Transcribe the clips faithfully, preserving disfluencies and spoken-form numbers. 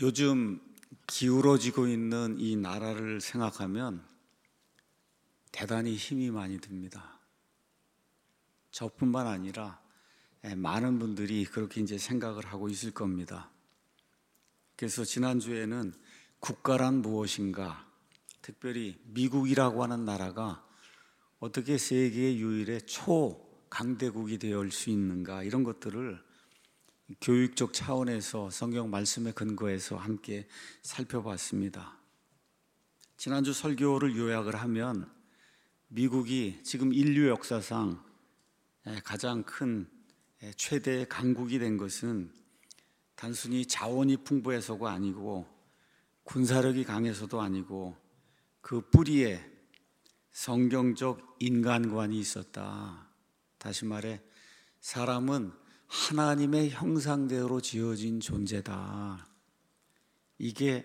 요즘 기울어지고 있는 이 나라를 생각하면 대단히 힘이 많이 듭니다. 저뿐만 아니라 많은 분들이 그렇게 이제 생각을 하고 있을 겁니다. 그래서 지난주에는 국가란 무엇인가, 특별히 미국이라고 하는 나라가 어떻게 세계 유일의 초강대국이 되어올 수 있는가, 이런 것들을 교육적 차원에서 성경 말씀에 근거해서 함께 살펴봤습니다. 지난주 설교를 요약을 하면 미국이 지금 인류 역사상 가장 큰 최대의 강국이 된 것은 단순히 자원이 풍부해서가 아니고 군사력이 강해서도 아니고 그 뿌리에 성경적 인간관이 있었다. 다시 말해 사람은 하나님의 형상대로 지어진 존재다. 이게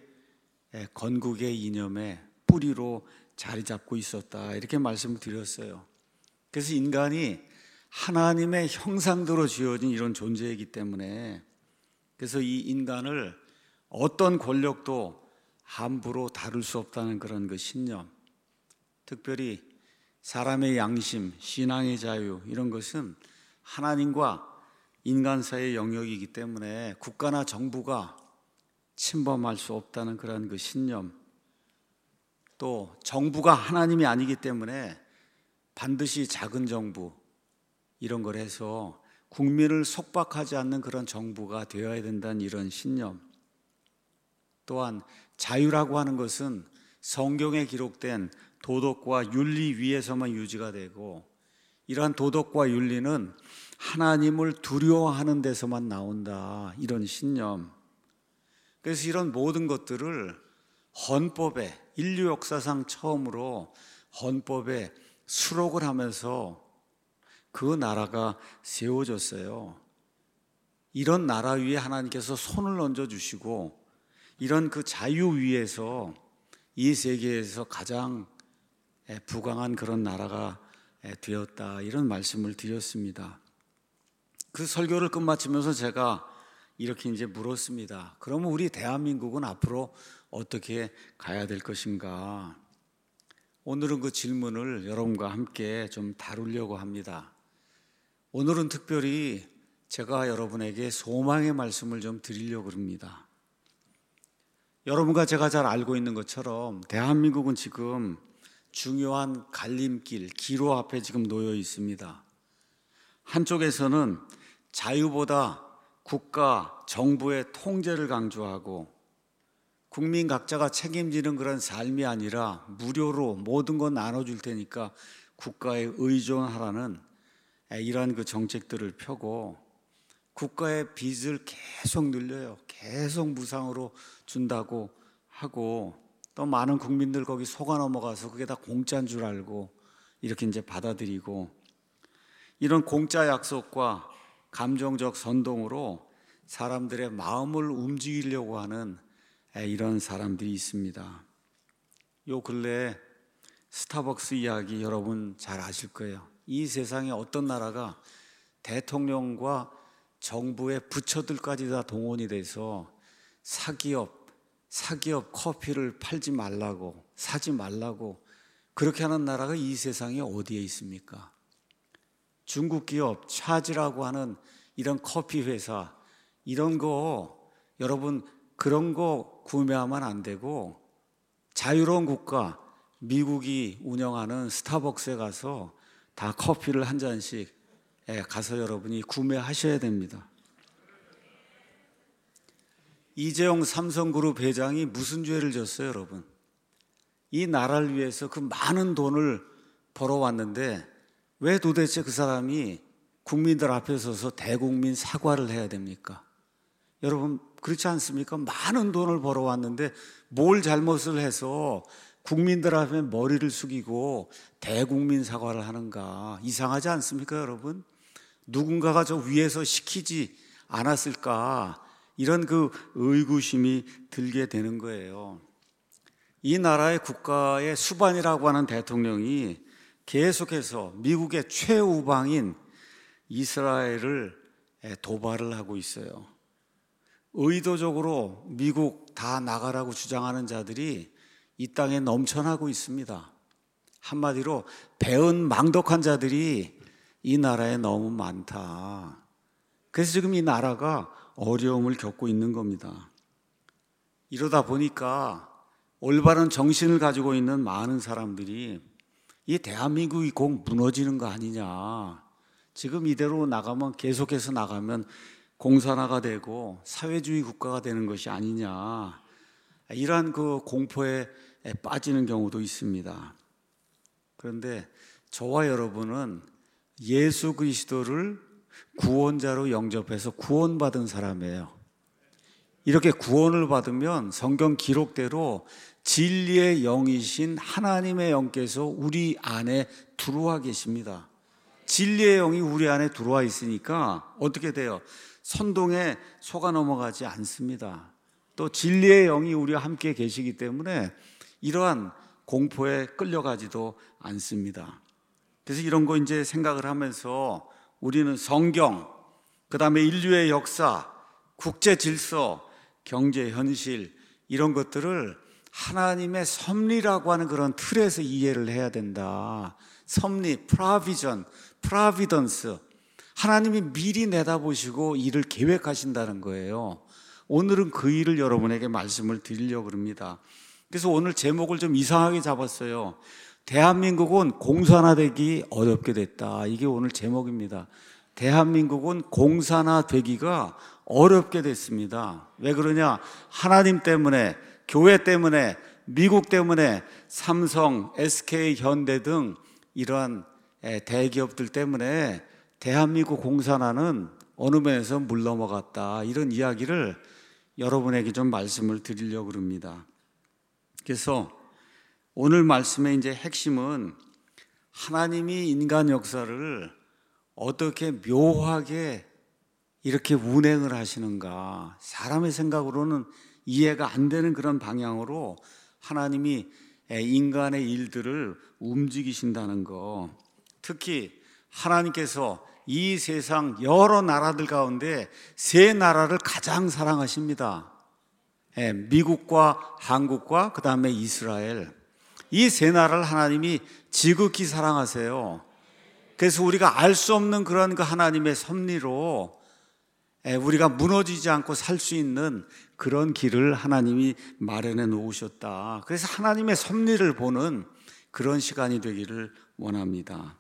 건국의 이념의 뿌리로 자리 잡고 있었다. 이렇게 말씀을 드렸어요. 그래서 인간이 하나님의 형상대로 지어진 이런 존재이기 때문에, 그래서 이 인간을 어떤 권력도 함부로 다룰 수 없다는 그런 그 신념, 특별히 사람의 양심, 신앙의 자유, 이런 것은 하나님과 인간 사이의 영역이기 때문에 국가나 정부가 침범할 수 없다는 그런 그 신념, 또 정부가 하나님이 아니기 때문에 반드시 작은 정부 이런 걸 해서 국민을 속박하지 않는 그런 정부가 되어야 된다는 이런 신념, 또한 자유라고 하는 것은 성경에 기록된 도덕과 윤리 위에서만 유지가 되고, 이러한 도덕과 윤리는 하나님을 두려워하는 데서만 나온다, 이런 신념. 그래서 이런 모든 것들을 헌법에, 인류 역사상 처음으로 헌법에 수록을 하면서 그 나라가 세워졌어요. 이런 나라 위에 하나님께서 손을 얹어주시고, 이런 그 자유 위에서 이 세계에서 가장 부강한 그런 나라가 되었다, 이런 말씀을 드렸습니다. 그 설교를 끝마치면서 제가 이렇게 이제 물었습니다. 그러면 우리 대한민국은 앞으로 어떻게 가야 될 것인가? 오늘은 그 질문을 여러분과 함께 좀 다루려고 합니다. 오늘은 특별히 제가 여러분에게 소망의 말씀을 좀 드리려고 합니다. 여러분과 제가 잘 알고 있는 것처럼 대한민국은 지금 중요한 갈림길, 기로 앞에 지금 놓여 있습니다. 한쪽에서는 자유보다 국가, 정부의 통제를 강조하고 국민 각자가 책임지는 그런 삶이 아니라 무료로 모든 건 나눠줄 테니까 국가에 의존하라는 이러한 그 정책들을 펴고, 국가의 빚을 계속 늘려요. 계속 무상으로 준다고 하고, 또 많은 국민들 거기 속아 넘어가서 그게 다 공짜인 줄 알고 이렇게 이제 받아들이고, 이런 공짜 약속과 감정적 선동으로 사람들의 마음을 움직이려고 하는 이런 사람들이 있습니다. 요 근래에 스타벅스 이야기 여러분 잘 아실 거예요. 이 세상에 어떤 나라가 대통령과 정부의 부처들까지 다 동원이 돼서 사기업, 사기업 커피를 팔지 말라고, 사지 말라고 그렇게 하는 나라가 이 세상에 어디에 있습니까? 중국 기업 차지라고 하는 이런 커피 회사, 이런 거 여러분 그런 거 구매하면 안 되고, 자유로운 국가 미국이 운영하는 스타벅스에 가서 다 커피를 한 잔씩 가서 여러분이 구매하셔야 됩니다. 이재용 삼성그룹 회장이 무슨 죄를 졌어요, 여러분? 이 나라를 위해서 그 많은 돈을 벌어왔는데 왜 도대체 그 사람이 국민들 앞에 서서 대국민 사과를 해야 됩니까? 여러분 그렇지 않습니까? 많은 돈을 벌어왔는데 뭘 잘못을 해서 국민들 앞에 머리를 숙이고 대국민 사과를 하는가? 이상하지 않습니까, 여러분? 누군가가 저 위에서 시키지 않았을까? 이런 그 의구심이 들게 되는 거예요. 이 나라의 국가의 수반이라고 하는 대통령이 계속해서 미국의 최우방인 이스라엘을 도발을 하고 있어요. 의도적으로 미국 다 나가라고 주장하는 자들이 이 땅에 넘쳐나고 있습니다. 한마디로 배은망덕한 자들이 이 나라에 너무 많다. 그래서 지금 이 나라가 어려움을 겪고 있는 겁니다. 이러다 보니까 올바른 정신을 가지고 있는 많은 사람들이 이 대한민국이 곧 무너지는 거 아니냐. 지금 이대로 나가면 계속해서 나가면 공산화가 되고 사회주의 국가가 되는 것이 아니냐. 이러한 그 공포에 빠지는 경우도 있습니다. 그런데 저와 여러분은 예수 그리스도를 구원자로 영접해서 구원받은 사람이에요. 이렇게 구원을 받으면 성경 기록대로 진리의 영이신 하나님의 영께서 우리 안에 들어와 계십니다. 진리의 영이 우리 안에 들어와 있으니까 어떻게 돼요? 선동에 속아 넘어가지 않습니다. 또 진리의 영이 우리와 함께 계시기 때문에 이러한 공포에 끌려가지도 않습니다. 그래서 이런 거 이제 생각을 하면서 우리는 성경, 그 다음에 인류의 역사, 국제 질서, 경제 현실 이런 것들을 하나님의 섭리라고 하는 그런 틀에서 이해를 해야 된다. 섭리, 프라비전, 프라비던스. 하나님이 미리 내다보시고 일을 계획하신다는 거예요. 오늘은 그 일을 여러분에게 말씀을 드리려고 합니다. 그래서 오늘 제목을 좀 이상하게 잡았어요. 대한민국은 공산화되기 어렵게 됐다. 이게 오늘 제목입니다. 대한민국은 공산화되기가 어렵게 됐습니다. 왜 그러냐? 하나님 때문에, 교회 때문에, 미국 때문에, 삼성, 에스케이, 현대 등 이러한 대기업들 때문에 대한민국 공산화는 어느 면에서 물 넘어갔다. 이런 이야기를 여러분에게 좀 말씀을 드리려고 합니다. 그래서 오늘 말씀의 이제 핵심은 하나님이 인간 역사를 어떻게 묘하게 이렇게 운행을 하시는가. 사람의 생각으로는 이해가 안 되는 그런 방향으로 하나님이 인간의 일들을 움직이신다는 거. 특히 하나님께서 이 세상 여러 나라들 가운데 세 나라를 가장 사랑하십니다. 미국과 한국과 그 다음에 이스라엘. 이 세 나라를 하나님이 지극히 사랑하세요. 그래서 우리가 알 수 없는 그런 그 하나님의 섭리로 우리가 무너지지 않고 살 수 있는 그런 길을 하나님이 마련해 놓으셨다. 그래서 하나님의 섭리를 보는 그런 시간이 되기를 원합니다.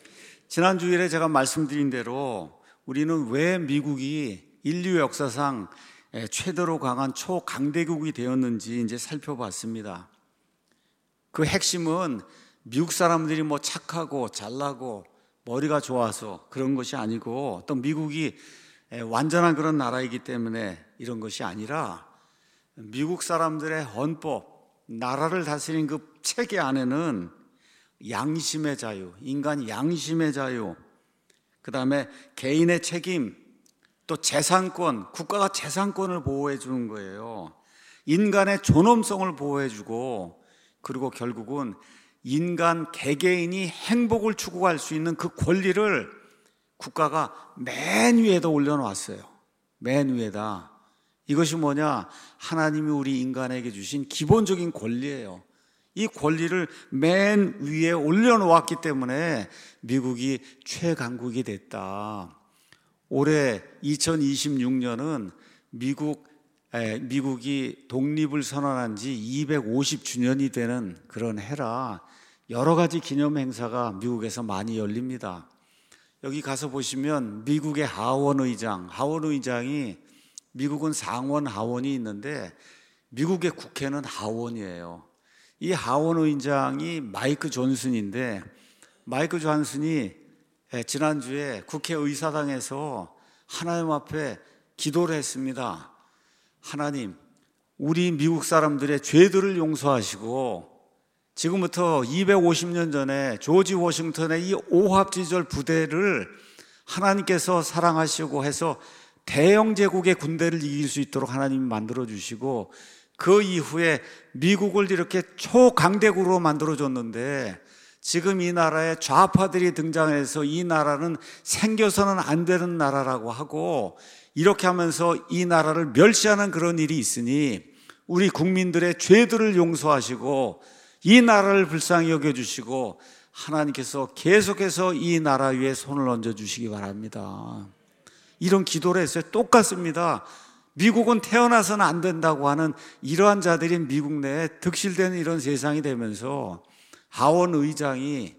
지난 주일에 제가 말씀드린 대로 우리는 왜 미국이 인류 역사상 최대로 강한 초강대국이 되었는지 이제 살펴봤습니다. 그 핵심은 미국 사람들이 뭐 착하고 잘나고 머리가 좋아서 그런 것이 아니고 또 미국이 완전한 그런 나라이기 때문에 이런 것이 아니라 미국 사람들의 헌법, 나라를 다스리는 그 체계 안에는 양심의 자유, 인간 양심의 자유, 그 다음에 개인의 책임, 또 재산권, 국가가 재산권을 보호해 주는 거예요. 인간의 존엄성을 보호해 주고, 그리고 결국은 인간 개개인이 행복을 추구할 수 있는 그 권리를 국가가 맨 위에다 올려놓았어요. 맨 위에다. 이것이 뭐냐? 하나님이 우리 인간에게 주신 기본적인 권리예요. 이 권리를 맨 위에 올려놓았기 때문에 미국이 최강국이 됐다. 올해 이천이십육 년은 미국, 에, 미국이 독립을 선언한 지 이백오십 주년이 되는 그런 해라 여러 가지 기념 행사가 미국에서 많이 열립니다. 여기 가서 보시면 미국의 하원 의장, 하원 의장이 미국은 상원, 하원이 있는데 미국의 국회는 하원이에요. 이 하원 의장이 마이크 존슨인데 마이크 존슨이 지난주에 국회의사당에서 하나님 앞에 기도를 했습니다. 하나님, 우리 미국 사람들의 죄들을 용서하시고 지금부터 이백오십 년 전에 조지 워싱턴의 이 오합지졸 부대를 하나님께서 사랑하시고 해서 대영 제국의 군대를 이길 수 있도록 하나님이 만들어주시고 그 이후에 미국을 이렇게 초강대국으로 만들어줬는데 지금 이 나라에 좌파들이 등장해서 이 나라는 생겨서는 안 되는 나라라고 하고 이렇게 하면서 이 나라를 멸시하는 그런 일이 있으니 우리 국민들의 죄들을 용서하시고 이 나라를 불쌍히 여겨주시고 하나님께서 계속해서 이 나라 위에 손을 얹어주시기 바랍니다. 이런 기도를 했어요. 똑같습니다. 미국은 태어나서는 안 된다고 하는 이러한 자들이 미국 내에 득실되는 이런 세상이 되면서 하원 의장이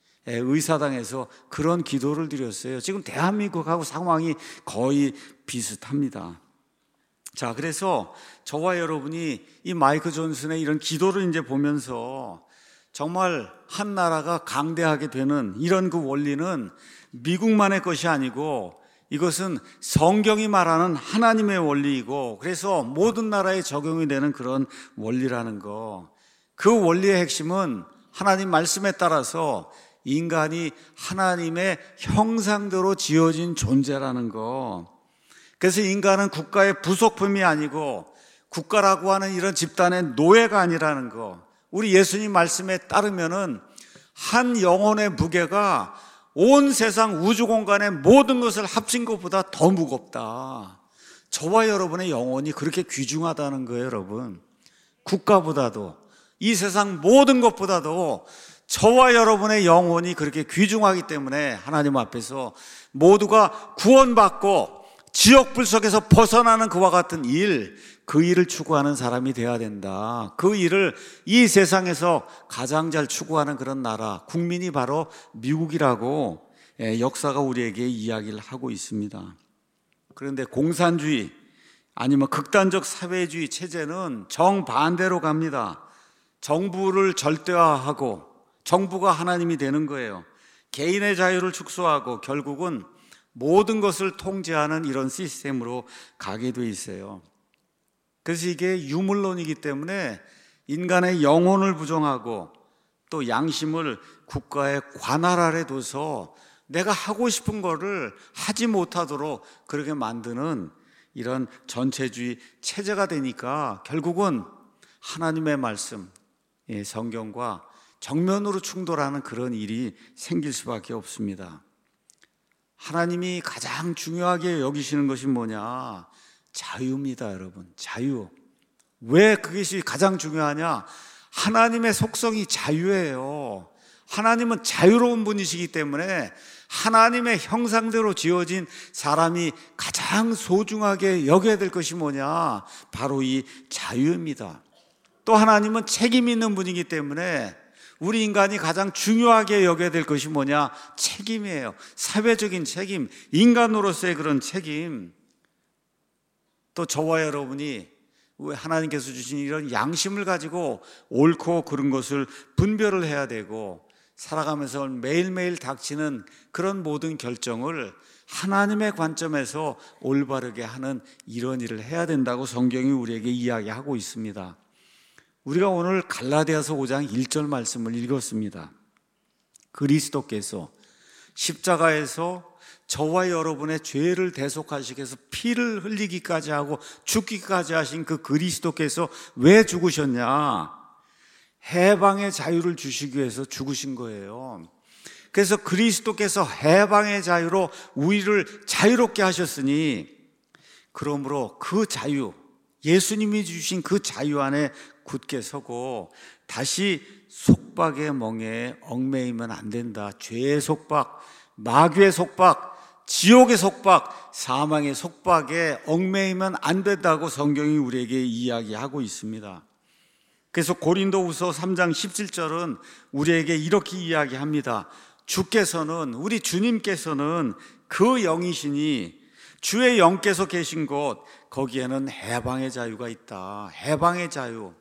의사당에서 그런 기도를 드렸어요. 지금 대한민국하고 상황이 거의 비슷합니다. 자, 그래서 저와 여러분이 이 마이크 존슨의 이런 기도를 이제 보면서 정말 한 나라가 강대하게 되는 이런 그 원리는 미국만의 것이 아니고 이것은 성경이 말하는 하나님의 원리이고 그래서 모든 나라에 적용이 되는 그런 원리라는 거. 그 원리의 핵심은 하나님 말씀에 따라서 인간이 하나님의 형상대로 지어진 존재라는 거. 그래서 인간은 국가의 부속품이 아니고 국가라고 하는 이런 집단의 노예가 아니라는 거. 우리 예수님 말씀에 따르면은 한 영혼의 무게가 온 세상 우주 공간의 모든 것을 합친 것보다 더 무겁다. 저와 여러분의 영혼이 그렇게 귀중하다는 거예요, 여러분. 국가보다도 이 세상 모든 것보다도 저와 여러분의 영혼이 그렇게 귀중하기 때문에 하나님 앞에서 모두가 구원받고 지옥불 속에서 벗어나는 그와 같은 일, 그 일을 추구하는 사람이 되어야 된다. 그 일을 이 세상에서 가장 잘 추구하는 그런 나라, 국민이 바로 미국이라고 역사가 우리에게 이야기를 하고 있습니다. 그런데 공산주의 아니면 극단적 사회주의 체제는 정반대로 갑니다. 정부를 절대화하고 정부가 하나님이 되는 거예요. 개인의 자유를 축소하고 결국은 모든 것을 통제하는 이런 시스템으로 가게 돼 있어요. 그래서 이게 유물론이기 때문에 인간의 영혼을 부정하고 또 양심을 국가의 관할 아래 둬서 내가 하고 싶은 거를 하지 못하도록 그렇게 만드는 이런 전체주의 체제가 되니까 결국은 하나님의 말씀, 성경과 정면으로 충돌하는 그런 일이 생길 수밖에 없습니다. 하나님이 가장 중요하게 여기시는 것이 뭐냐? 자유입니다, 여러분. 자유. 왜 그것이 가장 중요하냐? 하나님의 속성이 자유예요. 하나님은 자유로운 분이시기 때문에 하나님의 형상대로 지어진 사람이 가장 소중하게 여겨야 될 것이 뭐냐? 바로 이 자유입니다. 또 하나님은 책임 있는 분이기 때문에 우리 인간이 가장 중요하게 여겨야 될 것이 뭐냐? 책임이에요. 사회적인 책임, 인간으로서의 그런 책임. 또 저와 여러분이 하나님께서 주신 이런 양심을 가지고 옳고 그른 것을 분별을 해야 되고 살아가면서 매일매일 닥치는 그런 모든 결정을 하나님의 관점에서 올바르게 하는 이런 일을 해야 된다고 성경이 우리에게 이야기하고 있습니다. 우리가 오늘 갈라디아서 오 장 일 절 말씀을 읽었습니다. 그리스도께서 십자가에서 저와 여러분의 죄를 대속하시기 위해서 피를 흘리기까지 하고 죽기까지 하신 그 그리스도께서 왜 죽으셨냐? 해방의 자유를 주시기 위해서 죽으신 거예요. 그래서 그리스도께서 해방의 자유로 우리를 자유롭게 하셨으니 그러므로 그 자유, 예수님이 주신 그 자유 안에 굳게 서고 다시 속박의 멍에 얽매이면 안 된다. 죄의 속박, 마귀의 속박, 지옥의 속박, 사망의 속박에 얽매이면 안 된다고 성경이 우리에게 이야기하고 있습니다. 그래서 고린도후서 삼 장 십칠 절은 우리에게 이렇게 이야기합니다. 주께서는, 우리 주님께서는 그 영이시니 주의 영께서 계신 곳 거기에는 해방의 자유가 있다. 해방의 자유,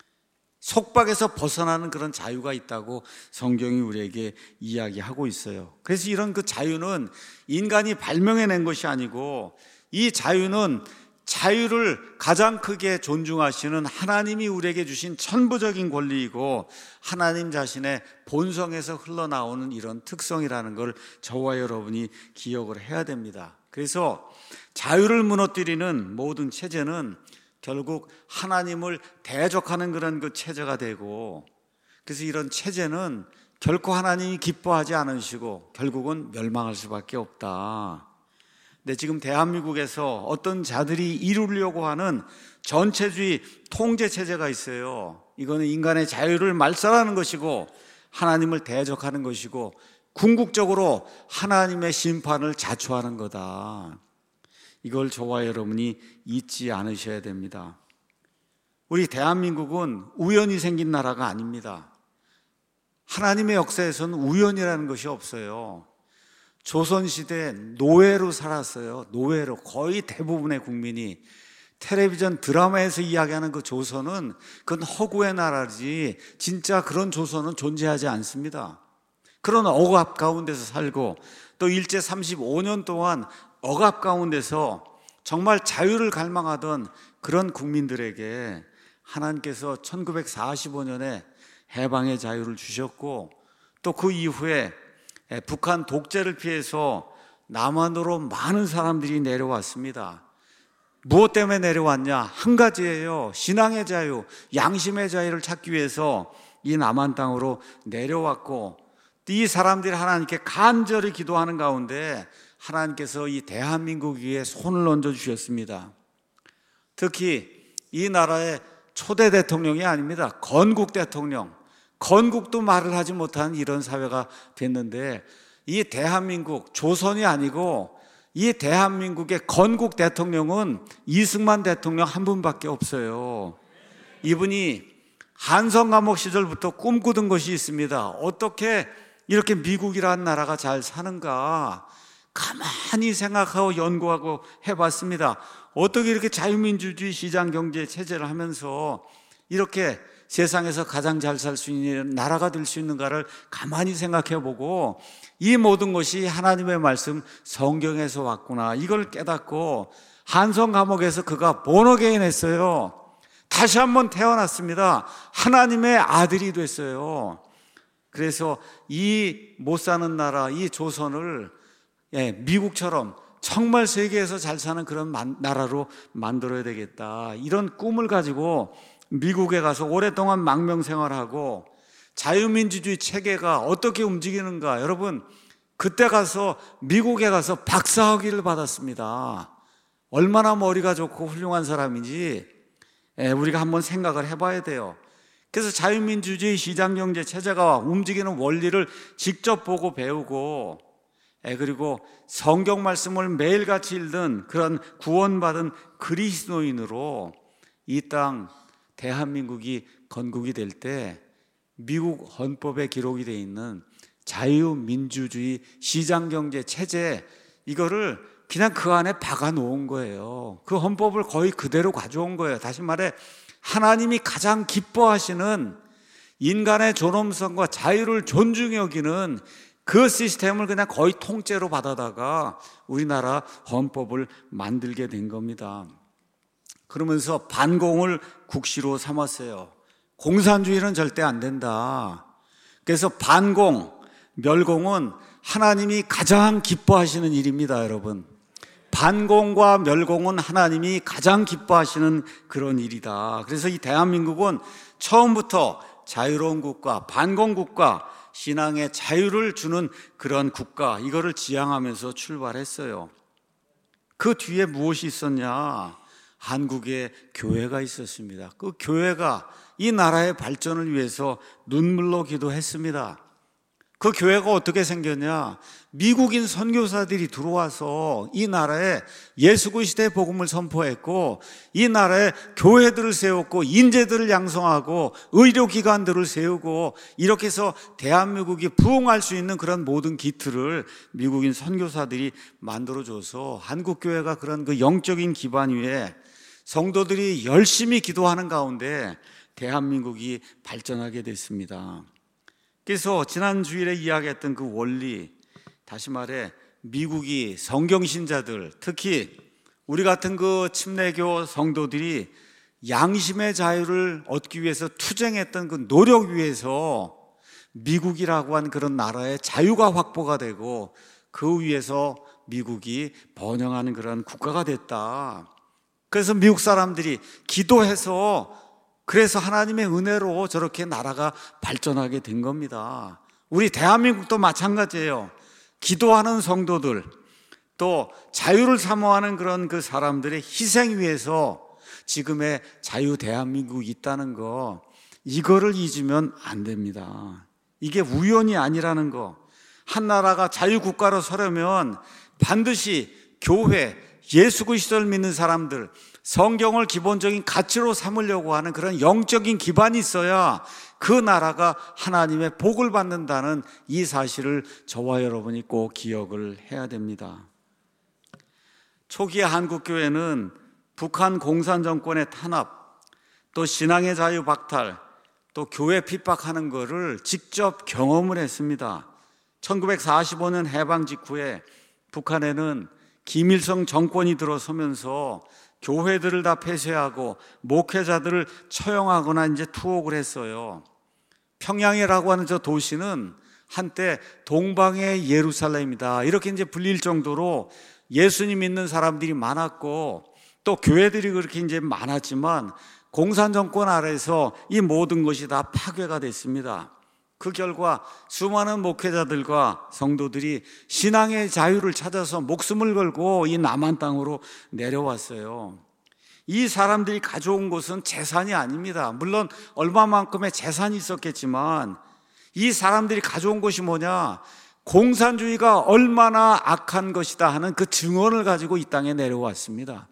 속박에서 벗어나는 그런 자유가 있다고 성경이 우리에게 이야기하고 있어요. 그래서 이런 그 자유는 인간이 발명해낸 것이 아니고 이 자유는 자유를 가장 크게 존중하시는 하나님이 우리에게 주신 천부적인 권리이고 하나님 자신의 본성에서 흘러나오는 이런 특성이라는 걸 저와 여러분이 기억을 해야 됩니다. 그래서 자유를 무너뜨리는 모든 체제는 결국 하나님을 대적하는 그런 그 체제가 되고 그래서 이런 체제는 결코 하나님이 기뻐하지 않으시고 결국은 멸망할 수밖에 없다. 근데 지금 대한민국에서 어떤 자들이 이루려고 하는 전체주의 통제 체제가 있어요. 이거는 인간의 자유를 말살하는 것이고 하나님을 대적하는 것이고 궁극적으로 하나님의 심판을 자초하는 거다. 이걸 저와 여러분이 잊지 않으셔야 됩니다. 우리 대한민국은 우연히 생긴 나라가 아닙니다. 하나님의 역사에서는 우연이라는 것이 없어요. 조선시대 노예로 살았어요. 노예로. 거의 대부분의 국민이. 텔레비전 드라마에서 이야기하는 그 조선은 그건 허구의 나라지 진짜 그런 조선은 존재하지 않습니다. 그런 억압 가운데서 살고 또 일제 삼십오 년 동안 억압 가운데서 정말 자유를 갈망하던 그런 국민들에게 하나님께서 천구백사십오 년에 해방의 자유를 주셨고 또 그 이후에 북한 독재를 피해서 남한으로 많은 사람들이 내려왔습니다. 무엇 때문에 내려왔냐? 한 가지예요. 신앙의 자유, 양심의 자유를 찾기 위해서 이 남한 땅으로 내려왔고 이 사람들이 하나님께 간절히 기도하는 가운데 하나님께서 이 대한민국 위에 손을 얹어주셨습니다. 특히 이 나라의 초대 대통령이 아닙니다. 건국 대통령. 건국도 말을 하지 못한 이런 사회가 됐는데 이 대한민국, 조선이 아니고 이 대한민국의 건국 대통령은 이승만 대통령 한 분밖에 없어요. 이분이 한성 감옥 시절부터 꿈꾸던 것이 있습니다. 어떻게 이렇게 미국이라는 나라가 잘 사는가 가만히 생각하고 연구하고 해봤습니다. 어떻게 이렇게 자유민주주의 시장경제 체제를 하면서 이렇게 세상에서 가장 잘 살 수 있는 나라가 될 수 있는가를 가만히 생각해 보고 이 모든 것이 하나님의 말씀 성경에서 왔구나 이걸 깨닫고 한성 감옥에서 그가 본어게인 했어요. 다시 한번 태어났습니다. 하나님의 아들이 됐어요. 그래서 이 못 사는 나라 이 조선을 예, 미국처럼 정말 세계에서 잘 사는 그런 나라로 만들어야 되겠다 이런 꿈을 가지고 미국에 가서 오랫동안 망명생활하고 자유민주주의 체계가 어떻게 움직이는가 여러분 그때 가서 미국에 가서 박사학위를 받았습니다. 얼마나 머리가 좋고 훌륭한 사람인지 우리가 한번 생각을 해봐야 돼요. 그래서 자유민주주의 시장경제 체제가 움직이는 원리를 직접 보고 배우고 그리고 성경 말씀을 매일같이 읽는 그런 구원받은 그리스도인으로 이 땅 대한민국이 건국이 될 때 미국 헌법에 기록이 되어 있는 자유민주주의 시장경제 체제 이거를 그냥 그 안에 박아 놓은 거예요. 그 헌법을 거의 그대로 가져온 거예요. 다시 말해 하나님이 가장 기뻐하시는 인간의 존엄성과 자유를 존중히 여기는 그 시스템을 그냥 거의 통째로 받아다가 우리나라 헌법을 만들게 된 겁니다. 그러면서 반공을 국시로 삼았어요. 공산주의는 절대 안 된다. 그래서 반공, 멸공은 하나님이 가장 기뻐하시는 일입니다, 여러분. 반공과 멸공은 하나님이 가장 기뻐하시는 그런 일이다. 그래서 이 대한민국은 처음부터 자유로운 국가, 반공 국가, 신앙의 자유를 주는 그런 국가, 이거를 지향하면서 출발했어요. 그 뒤에 무엇이 있었냐? 한국에 교회가 있었습니다. 그 교회가 이 나라의 발전을 위해서 눈물로 기도했습니다. 그 교회가 어떻게 생겼냐? 미국인 선교사들이 들어와서 이 나라에 예수 그리스도의 복음을 선포했고 이 나라에 교회들을 세웠고 인재들을 양성하고 의료기관들을 세우고 이렇게 해서 대한민국이 부흥할 수 있는 그런 모든 기틀을 미국인 선교사들이 만들어줘서 한국교회가 그런 그 영적인 기반 위에 성도들이 열심히 기도하는 가운데 대한민국이 발전하게 됐습니다. 그래서 지난 주일에 이야기했던 그 원리, 다시 말해 미국이 성경신자들, 특히 우리 같은 그 침례교 성도들이 양심의 자유를 얻기 위해서 투쟁했던 그 노력 위에서 미국이라고 한 그런 나라의 자유가 확보가 되고 그 위에서 미국이 번영하는 그런 국가가 됐다. 그래서 미국 사람들이 기도해서 그래서 하나님의 은혜로 저렇게 나라가 발전하게 된 겁니다. 우리 대한민국도 마찬가지예요. 기도하는 성도들, 또 자유를 사모하는 그런 그 사람들의 희생 위에서 지금의 자유 대한민국이 있다는 거, 이거를 잊으면 안 됩니다. 이게 우연이 아니라는 거. 한 나라가 자유국가로 서려면 반드시 교회, 예수 그리스도를 믿는 사람들, 성경을 기본적인 가치로 삼으려고 하는 그런 영적인 기반이 있어야 그 나라가 하나님의 복을 받는다는 이 사실을 저와 여러분이 꼭 기억을 해야 됩니다. 초기의 한국교회는 북한 공산정권의 탄압, 또 신앙의 자유 박탈, 또 교회 핍박하는 것을 직접 경험을 했습니다. 천구백사십오 년 해방 직후에 북한에는 김일성 정권이 들어서면서 교회들을 다 폐쇄하고 목회자들을 처형하거나 이제 투옥을 했어요. 평양이라고 하는 저 도시는 한때 동방의 예루살렘이다 이렇게 이제 불릴 정도로 예수님 믿는 사람들이 많았고, 또 교회들이 그렇게 이제 많았지만 공산 정권 아래에서 이 모든 것이 다 파괴가 됐습니다. 그 결과 수많은 목회자들과 성도들이 신앙의 자유를 찾아서 목숨을 걸고 이 남한 땅으로 내려왔어요. 이 사람들이 가져온 것은 재산이 아닙니다. 물론 얼마만큼의 재산이 있었겠지만 이 사람들이 가져온 것이 뭐냐? 공산주의가 얼마나 악한 것이다 하는 그 증언을 가지고 이 땅에 내려왔습니다.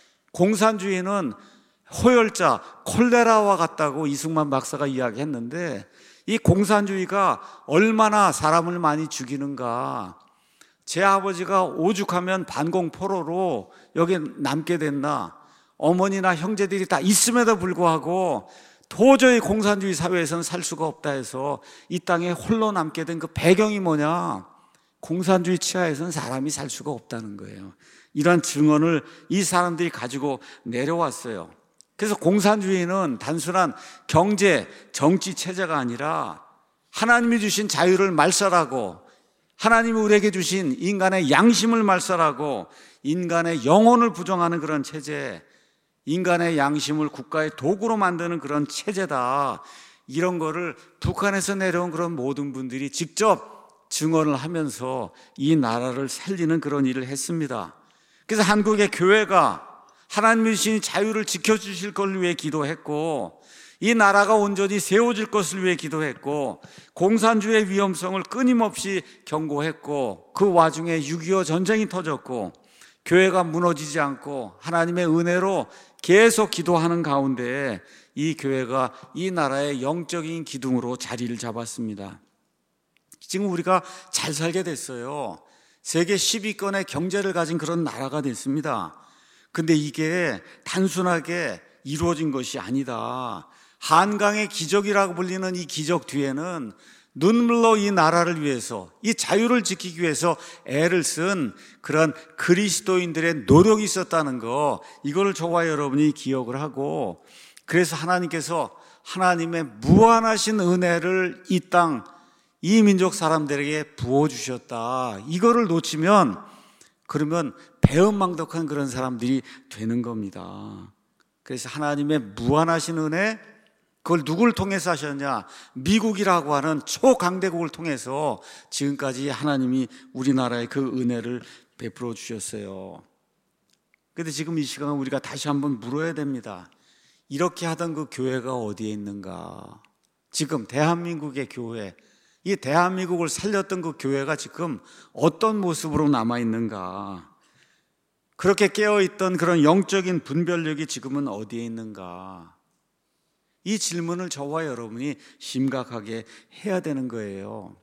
공산주의는 호열자, 콜레라와 같다고 이승만 박사가 이야기했는데, 이 공산주의가 얼마나 사람을 많이 죽이는가. 제 아버지가 오죽하면 반공포로로 여기 남게 됐나. 어머니나 형제들이 다 있음에도 불구하고 도저히 공산주의 사회에서는 살 수가 없다 해서 이 땅에 홀로 남게 된 그 배경이 뭐냐? 공산주의 치하에서는 사람이 살 수가 없다는 거예요. 이런 증언을 이 사람들이 가지고 내려왔어요. 그래서 공산주의는 단순한 경제, 정치 체제가 아니라 하나님이 주신 자유를 말살하고, 하나님이 우리에게 주신 인간의 양심을 말살하고, 인간의 영혼을 부정하는 그런 체제, 인간의 양심을 국가의 도구로 만드는 그런 체제다. 이런 거를 북한에서 내려온 그런 모든 분들이 직접 증언을 하면서 이 나라를 살리는 그런 일을 했습니다. 그래서 한국의 교회가 하나님이 주신 자유를 지켜주실 것을 위해 기도했고, 이 나라가 온전히 세워질 것을 위해 기도했고, 공산주의의 위험성을 끊임없이 경고했고, 그 와중에 육이오 전쟁이 터졌고, 교회가 무너지지 않고 하나님의 은혜로 계속 기도하는 가운데 이 교회가 이 나라의 영적인 기둥으로 자리를 잡았습니다. 지금 우리가 잘 살게 됐어요. 세계 십 위권의 경제를 가진 그런 나라가 됐습니다. 근데 이게 단순하게 이루어진 것이 아니다. 한강의 기적이라고 불리는 이 기적 뒤에는 눈물로 이 나라를 위해서, 이 자유를 지키기 위해서 애를 쓴 그런 그리스도인들의 노력이 있었다는 거, 이거를 저와 여러분이 기억을 하고, 그래서 하나님께서 하나님의 무한하신 은혜를 이 땅, 이 민족 사람들에게 부어주셨다. 이거를 놓치면 그러면 배은망덕한 그런 사람들이 되는 겁니다. 그래서 하나님의 무한하신 은혜, 그걸 누굴 통해서 하셨냐? 미국이라고 하는 초강대국을 통해서 지금까지 하나님이 우리나라에 그 은혜를 베풀어 주셨어요. 그런데 지금 이 시간 우리가 다시 한번 물어야 됩니다. 이렇게 하던 그 교회가 어디에 있는가? 지금 대한민국의 교회, 이 대한민국을 살렸던 그 교회가 지금 어떤 모습으로 남아있는가? 그렇게 깨어있던 그런 영적인 분별력이 지금은 어디에 있는가? 이 질문을 저와 여러분이 심각하게 해야 되는 거예요.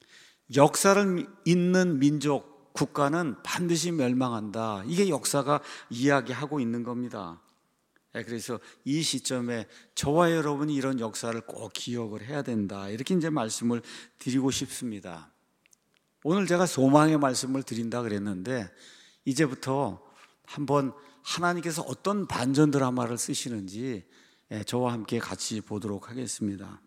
역사를 잇는 민족, 국가는 반드시 멸망한다. 이게 역사가 이야기하고 있는 겁니다. 그래서 이 시점에 저와 여러분이 이런 역사를 꼭 기억을 해야 된다. 이렇게 이제 말씀을 드리고 싶습니다. 오늘 제가 소망의 말씀을 드린다 그랬는데, 이제부터 한번 하나님께서 어떤 반전 드라마를 쓰시는지 저와 함께 같이 보도록 하겠습니다.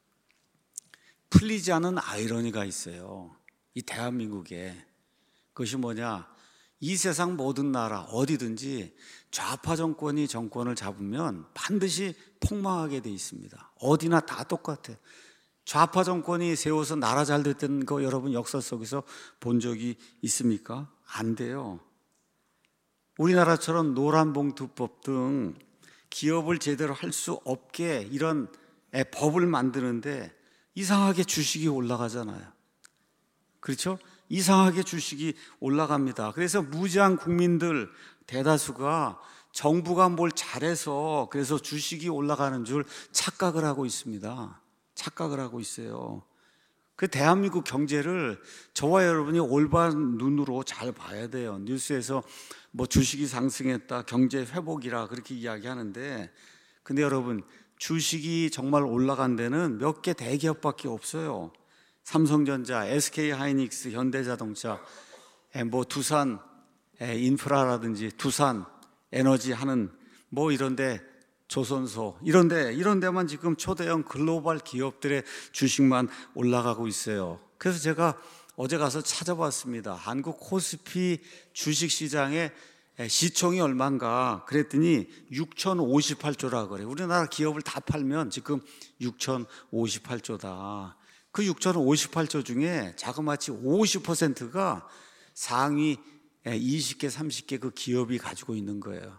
풀리지 않은 아이러니가 있어요. 이 대한민국에. 그것이 뭐냐? 이 세상 모든 나라 어디든지 좌파 정권이 정권을 잡으면 반드시 폭망하게 돼 있습니다. 어디나 다 똑같아. 좌파 정권이 세워서 나라 잘 됐던 거 여러분 역사 속에서 본 적이 있습니까? 안 돼요. 우리나라처럼 노란봉투법 등 기업을 제대로 할 수 없게 이런 법을 만드는데 이상하게 주식이 올라가잖아요. 그렇죠? 이상하게 주식이 올라갑니다. 그래서 무지한 국민들 대다수가 정부가 뭘 잘해서 그래서 주식이 올라가는 줄 착각을 하고 있습니다. 착각을 하고 있어요. 그 대한민국 경제를 저와 여러분이 올바른 눈으로 잘 봐야 돼요. 뉴스에서 뭐 주식이 상승했다, 경제 회복이라 그렇게 이야기하는데, 근데 여러분 주식이 정말 올라간 데는 몇 개 대기업밖에 없어요. 삼성전자, 에스케이하이닉스, 현대자동차, 뭐 두산 인프라라든지 두산 에너지 하는 뭐 이런데 조선소 이런데 이런 데만 지금 초대형 글로벌 기업들의 주식만 올라가고 있어요. 그래서 제가 어제 가서 찾아봤습니다. 한국 코스피 주식시장의 시총이 얼마인가 그랬더니 육천오십팔 조라 그래요. 우리나라 기업을 다 팔면 지금 육천오십팔 조다. 그 육천오십팔 조 중에 자그마치 오십 퍼센트가 상위 이십 개, 삼십 개 그 기업이 가지고 있는 거예요.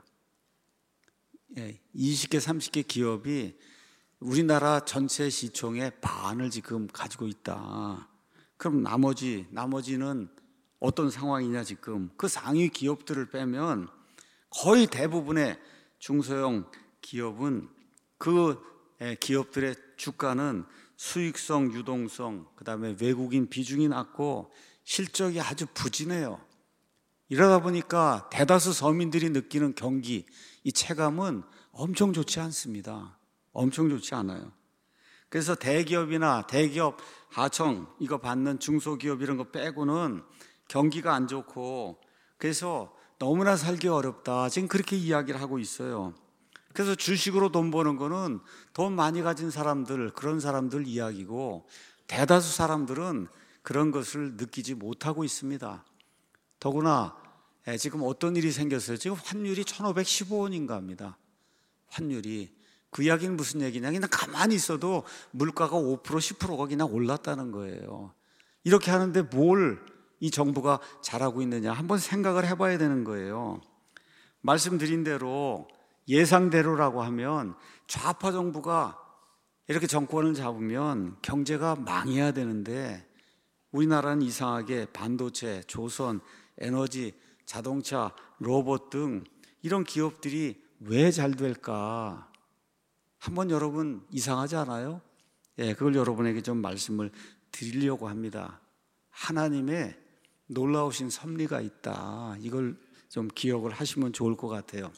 이십 개, 삼십 개 기업이 우리나라 전체 시총의 반을 지금 가지고 있다. 그럼 나머지, 나머지는 어떤 상황이냐 지금. 그 상위 기업들을 빼면 거의 대부분의 중소형 기업은 그 기업들의 주가는 수익성, 유동성, 그 다음에 외국인 비중이 낮고 실적이 아주 부진해요. 이러다 보니까 대다수 서민들이 느끼는 경기, 이 체감은 엄청 좋지 않습니다. 엄청 좋지 않아요. 그래서 대기업이나 대기업 하청 이거 받는 중소기업 이런 거 빼고는 경기가 안 좋고 그래서 너무나 살기 어렵다. 지금 그렇게 이야기를 하고 있어요. 그래서 주식으로 돈 버는 거는 돈 많이 가진 사람들, 그런 사람들 이야기고 대다수 사람들은 그런 것을 느끼지 못하고 있습니다. 더구나 지금 어떤 일이 생겼어요? 지금 환율이 천오백십오 원인가 합니다. 환율이. 그 이야기는 무슨 얘기냐? 그냥 가만히 있어도 물가가 오 퍼센트, 십 퍼센트가 그냥 올랐다는 거예요. 이렇게 하는데 뭘 이 정부가 잘하고 있느냐? 한번 생각을 해봐야 되는 거예요. 말씀드린 대로 예상대로라고 하면 좌파 정부가 이렇게 정권을 잡으면 경제가 망해야 되는데 우리나라는 이상하게 반도체, 조선, 에너지, 자동차, 로봇 등 이런 기업들이 왜 잘 될까? 한번 여러분 이상하지 않아요? 예, 그걸 여러분에게 좀 말씀을 드리려고 합니다. 하나님의 놀라우신 섭리가 있다. 이걸 좀 기억을 하시면 좋을 것 같아요.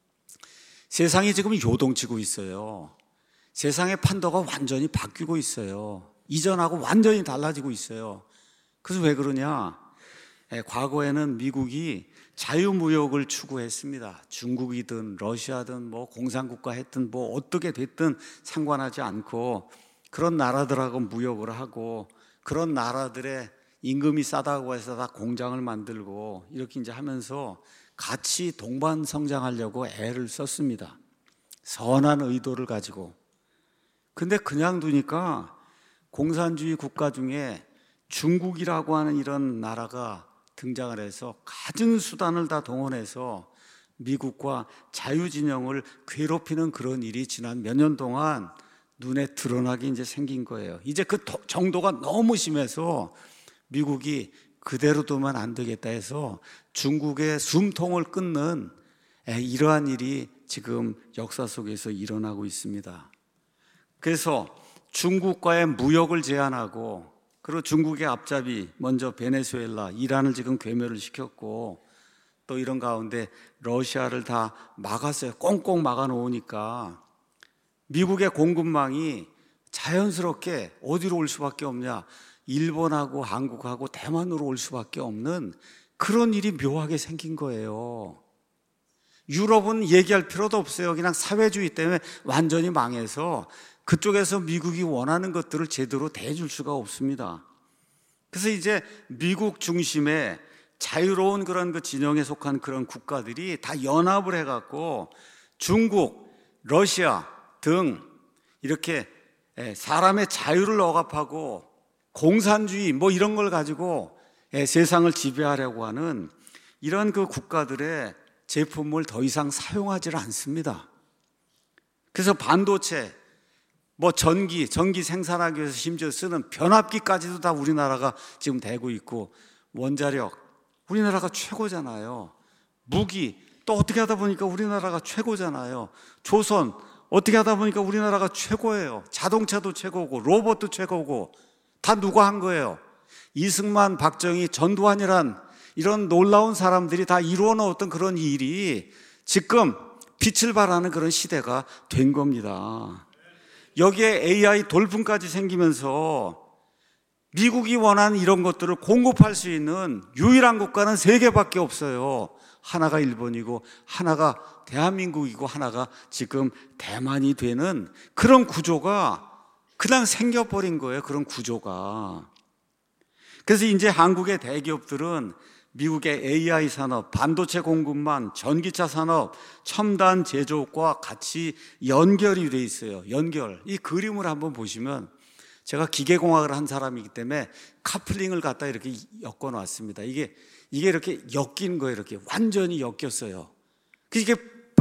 세상이 지금 요동치고 있어요. 세상의 판도가 완전히 바뀌고 있어요. 이전하고 완전히 달라지고 있어요. 그래서 왜 그러냐? 예, 과거에는 미국이 자유무역을 추구했습니다. 중국이든 러시아든 뭐 공산국가 했든 뭐 어떻게 됐든 상관하지 않고 그런 나라들하고 무역을 하고 그런 나라들의 임금이 싸다고 해서 다 공장을 만들고 이렇게 이제 하면서 같이 동반 성장하려고 애를 썼습니다. 선한 의도를 가지고. 근데 그냥 두니까 공산주의 국가 중에 중국이라고 하는 이런 나라가 등장을 해서 갖은 수단을 다 동원해서 미국과 자유진영을 괴롭히는 그런 일이 지난 몇 년 동안 눈에 드러나게 이제 생긴 거예요. 이제 그 정도가 너무 심해서 미국이 그대로 두면 안 되겠다 해서 중국의 숨통을 끊는 이러한 일이 지금 역사 속에서 일어나고 있습니다. 그래서 중국과의 무역을 제한하고 그리고 중국의 앞잡이 먼저 베네수엘라, 이란을 지금 괴멸을 시켰고 또 이런 가운데 러시아를 다 막았어요. 꽁꽁 막아놓으니까 미국의 공급망이 자연스럽게 어디로 올 수밖에 없냐? 일본하고 한국하고 대만으로 올 수밖에 없는 그런 일이 묘하게 생긴 거예요. 유럽은 얘기할 필요도 없어요. 그냥 사회주의 때문에 완전히 망해서 그쪽에서 미국이 원하는 것들을 제대로 대줄 수가 없습니다. 그래서 이제 미국 중심의 자유로운 그런 그 진영에 속한 그런 국가들이 다 연합을 해갖고 중국, 러시아 등 이렇게 사람의 자유를 억압하고 공산주의 뭐 이런 걸 가지고 세상을 지배하려고 하는 이런 그 국가들의 제품을 더 이상 사용하지 않습니다. 그래서 반도체, 뭐 전기, 전기 생산하기 위해서 심지어 쓰는 변압기까지도 다 우리나라가 지금 대고 있고, 원자력, 우리나라가 최고잖아요. 무기, 또 어떻게 하다 보니까 우리나라가 최고잖아요. 조선, 어떻게 하다 보니까 우리나라가 최고예요. 자동차도 최고고, 로봇도 최고고, 다 누가 한 거예요? 이승만, 박정희, 전두환이란 이런 놀라운 사람들이 다 이루어 놓았던 그런 일이 지금 빛을 발하는 그런 시대가 된 겁니다. 여기에 에이아이 돌풍까지 생기면서 미국이 원하는 이런 것들을 공급할 수 있는 유일한 국가는 세 개밖에 없어요. 하나가 일본이고 하나가 대한민국이고 하나가 지금 대만이 되는 그런 구조가 그냥 생겨버린 거예요. 그런 구조가. 그래서 이제 한국의 대기업들은 미국의 에이아이 산업, 반도체 공급망, 전기차 산업, 첨단 제조업과 같이 연결이 돼 있어요. 연결. 이 그림을 한번 보시면, 제가 기계공학을 한 사람이기 때문에 카플링을 갖다 이렇게 엮어 놨습니다. 이게 이게 이렇게 엮인 거예요. 이렇게 완전히 엮였어요. 이게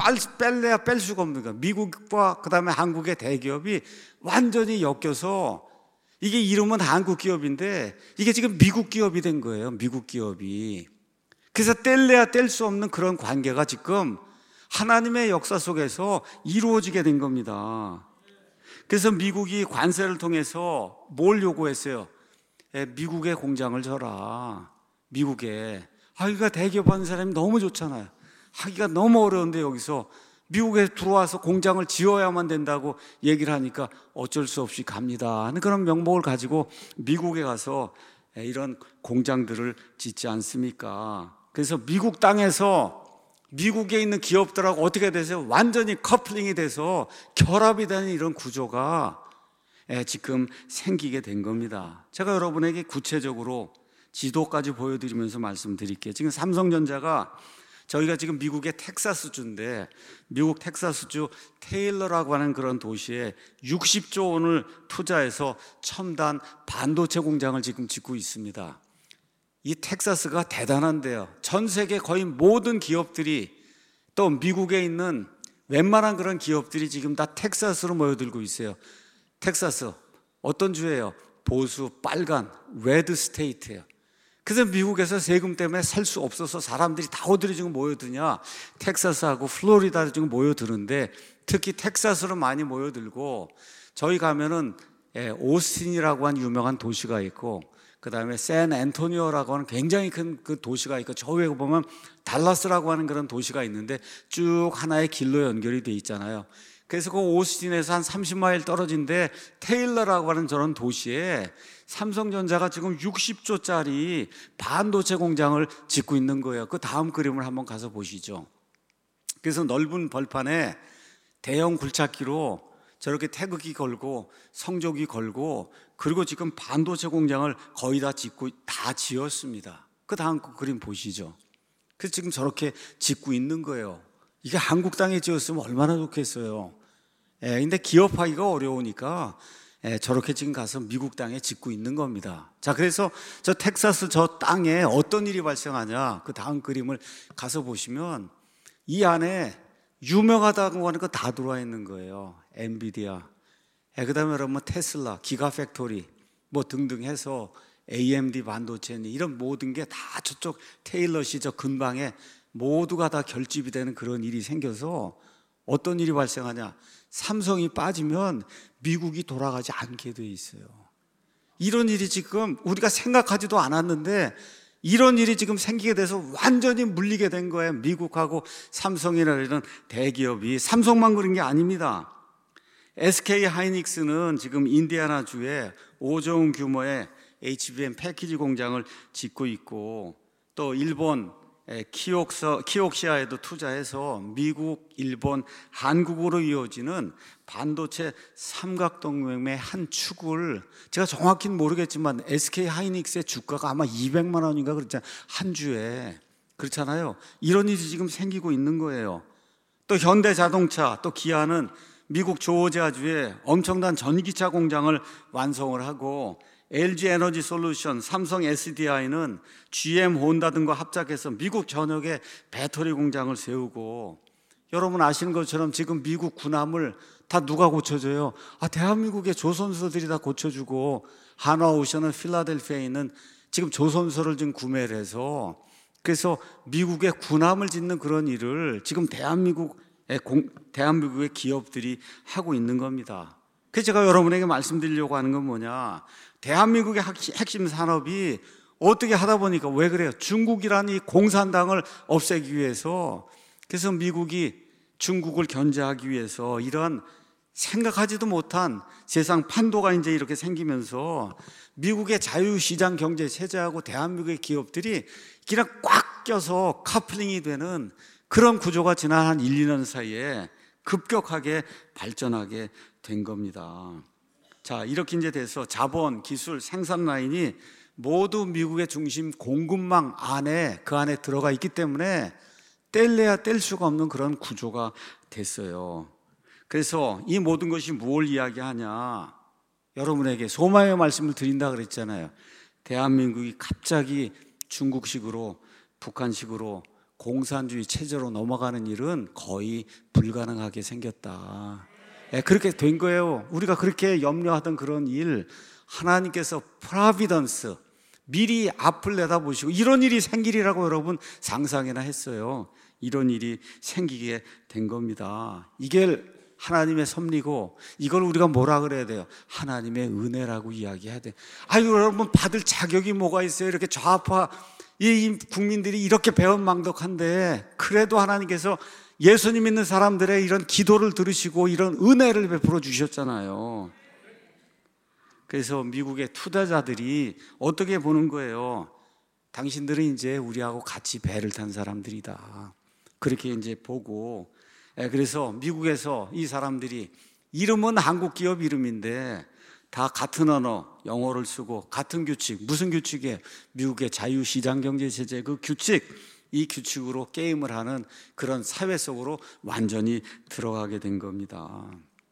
뺄래야 뺄 수가 없는 거예요. 미국과 그다음에 한국의 대기업이 완전히 엮여서 이게 이름은 한국 기업인데 이게 지금 미국 기업이 된 거예요. 미국 기업이. 그래서 뗄래야 뗄 수 없는 그런 관계가 지금 하나님의 역사 속에서 이루어지게 된 겁니다. 그래서 미국이 관세를 통해서 뭘 요구했어요? 미국의 공장을 줘라. 미국에. 하기가 대기업 하는 사람이 너무 좋잖아요. 하기가 너무 어려운데 여기서 미국에 들어와서 공장을 지어야만 된다고 얘기를 하니까 어쩔 수 없이 갑니다 하는 그런 명목을 가지고 미국에 가서 이런 공장들을 짓지 않습니까? 그래서 미국 땅에서 미국에 있는 기업들하고 어떻게 되세요? 완전히 커플링이 돼서 결합이 되는 이런 구조가 지금 생기게 된 겁니다. 제가 여러분에게 구체적으로 지도까지 보여드리면서 말씀드릴게요. 지금 삼성전자가, 저희가 지금 미국의 텍사스주인데 미국 텍사스주 테일러라고 하는 그런 도시에 육십조 원을 투자해서 첨단 반도체 공장을 지금 짓고 있습니다. 이 텍사스가 대단한데요. 전 세계 거의 모든 기업들이, 또 미국에 있는 웬만한 그런 기업들이 지금 다 텍사스로 모여들고 있어요. 텍사스 어떤 주예요? 보수 빨간 레드 스테이트예요. 그래서 미국에서 세금 때문에 살 수 없어서 사람들이 다 어디로 지금 모여드냐? 텍사스하고 플로리다로 지금 모여드는데, 특히 텍사스로 많이 모여들고, 저희 가면은 오스틴이라고 하는 유명한 도시가 있고, 그 다음에 샌 앤토니오라고 하는 굉장히 큰 그 도시가 있고, 저 위에 보면 달라스라고 하는 그런 도시가 있는데 쭉 하나의 길로 연결이 돼 있잖아요. 그래서 그 오스틴에서 한 삼십 마일 떨어진 데 테일러라고 하는 저런 도시에 삼성전자가 지금 육십조짜리 반도체 공장을 짓고 있는 거예요. 그 다음 그림을 한번 가서 보시죠. 그래서 넓은 벌판에 대형 굴착기로 저렇게 태극기 걸고 성조기 걸고, 그리고 지금 반도체 공장을 거의 다 짓고 다 지었습니다. 그 다음 그림 보시죠. 그래서 지금 저렇게 짓고 있는 거예요. 이게 한국 땅에 지었으면 얼마나 좋겠어요. 예, 근데 기업하기가 어려우니까 예, 저렇게 지금 가서 미국 땅에 짓고 있는 겁니다. 자, 그래서 저 텍사스 저 땅에 어떤 일이 발생하냐, 그 다음 그림을 가서 보시면 이 안에 유명하다고 하는 거 다 들어와 있는 거예요. 엔비디아, 예, 그 다음에 여러분 테슬라, 기가팩토리 뭐 등등 해서 에이엠디 반도체니 이런 모든 게 다 저쪽 테일러시 저 근방에 모두가 다 결집이 되는 그런 일이 생겨서 어떤 일이 발생하냐, 삼성이 빠지면 미국이 돌아가지 않게 돼 있어요. 이런 일이 지금 우리가 생각하지도 않았는데 이런 일이 지금 생기게 돼서 완전히 물리게 된 거예요. 미국하고 삼성이라는 대기업이. 삼성만 그런 게 아닙니다. 에스케이 하이닉스는 지금 인디애나주에 오조 원 규모의 에이치비엠 패키지 공장을 짓고 있고, 또 일본 키옥서, 키옥시아에도 투자해서 미국, 일본, 한국으로 이어지는 반도체 삼각동맹의 한 축을, 제가 정확히는 모르겠지만 에스케이 하이닉스의 주가가 아마 이백만 원인가 그렇잖아요. 한 주에. 그렇잖아요. 이런 일이 지금 생기고 있는 거예요. 또 현대자동차, 또 기아는 미국 조지아주에 엄청난 전기차 공장을 완성을 하고 엘지 에너지 솔루션, 삼성 에스디아이는 지엠, 혼다 등과 합작해서 미국 전역에 배터리 공장을 세우고, 여러분 아시는 것처럼 지금 미국 군함을 다 누가 고쳐줘요? 아, 대한민국의 조선소들이 다 고쳐주고, 한화오션은 필라델피아에 있는 지금 조선소를 지금 구매를 해서, 그래서 미국의 군함을 짓는 그런 일을 지금 대한민국의, 공, 대한민국의 기업들이 하고 있는 겁니다. 그래서 제가 여러분에게 말씀드리려고 하는 건 뭐냐, 대한민국의 핵심 산업이 어떻게 하다 보니까, 왜 그래요? 중국이라는 이 공산당을 없애기 위해서, 그래서 미국이 중국을 견제하기 위해서 이런 생각하지도 못한 세상 판도가 이제 이렇게 생기면서 미국의 자유시장 경제 체제하고 대한민국의 기업들이 그냥 꽉 껴서 커플링이 되는 그런 구조가 지난 한 일, 이 년 사이에 급격하게 발전하게 된 겁니다. 자, 이렇게 이제 돼서 자본, 기술, 생산 라인이 모두 미국의 중심 공급망 안에, 그 안에 들어가 있기 때문에 뗄래야 뗄 수가 없는 그런 구조가 됐어요. 그래서 이 모든 것이 뭘 이야기하냐, 여러분에게 소망의 말씀을 드린다 그랬잖아요. 대한민국이 갑자기 중국식으로, 북한식으로 공산주의 체제로 넘어가는 일은 거의 불가능하게 생겼다. 네, 그렇게 된 거예요. 우리가 그렇게 염려하던 그런 일, 하나님께서 프로비던스, 미리 앞을 내다보시고 이런 일이 생기리라고 여러분 상상이나 했어요. 이런 일이 생기게 된 겁니다. 이게 하나님의 섭리고, 이걸 우리가 뭐라 그래야 돼요? 하나님의 은혜라고 이야기해야 돼. 아유, 여러분 받을 자격이 뭐가 있어요? 이렇게 좌파 이 국민들이 이렇게 배은망덕한데, 그래도 하나님께서 예수님 믿는 사람들의 이런 기도를 들으시고 이런 은혜를 베풀어 주셨잖아요. 그래서 미국의 투자자들이 어떻게 보는 거예요? 당신들은 이제 우리하고 같이 배를 탄 사람들이다. 그렇게 이제 보고, 그래서 미국에서 이 사람들이, 이름은 한국 기업 이름인데 다 같은 언어, 영어를 쓰고 같은 규칙, 무슨 규칙이에요? 미국의 자유시장 경제 체제 그 규칙, 이 규칙으로 게임을 하는 그런 사회 속으로 완전히 들어가게 된 겁니다.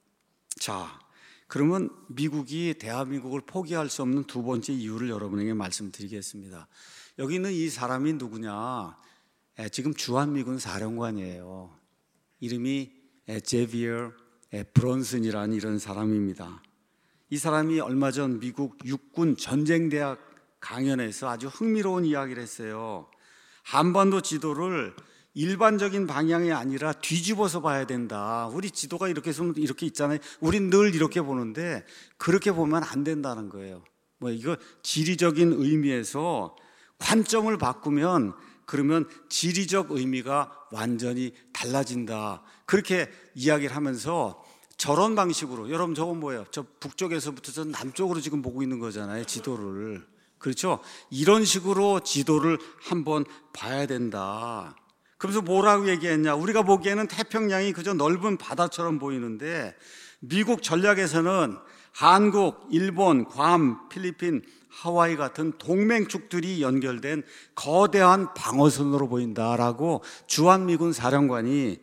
자, 그러면 미국이 대한민국을 포기할 수 없는 두 번째 이유를 여러분에게 말씀드리겠습니다. 여기 있는 이 사람이 누구냐? 지금 주한미군 사령관이에요. 이름이 제비어 브론슨이라는 이런 사람입니다. 이 사람이 얼마 전 미국 육군 전쟁대학 강연에서 아주 흥미로운 이야기를 했어요. 한반도 지도를 일반적인 방향이 아니라 뒤집어서 봐야 된다. 우리 지도가 이렇게 있으면 이렇게 있잖아요. 우린 늘 이렇게 보는데 그렇게 보면 안 된다는 거예요. 뭐 이거 지리적인 의미에서 관점을 바꾸면, 그러면 지리적 의미가 완전히 달라진다. 그렇게 이야기를 하면서 저런 방식으로, 여러분 저건 뭐예요? 저 북쪽에서부터 저 남쪽으로 지금 보고 있는 거잖아요, 지도를. 그렇죠? 이런 식으로 지도를 한번 봐야 된다. 그러면서 뭐라고 얘기했냐? 우리가 보기에는 태평양이 그저 넓은 바다처럼 보이는데 미국 전략에서는 한국, 일본, 괌, 필리핀, 하와이 같은 동맹축들이 연결된 거대한 방어선으로 보인다라고 주한미군 사령관이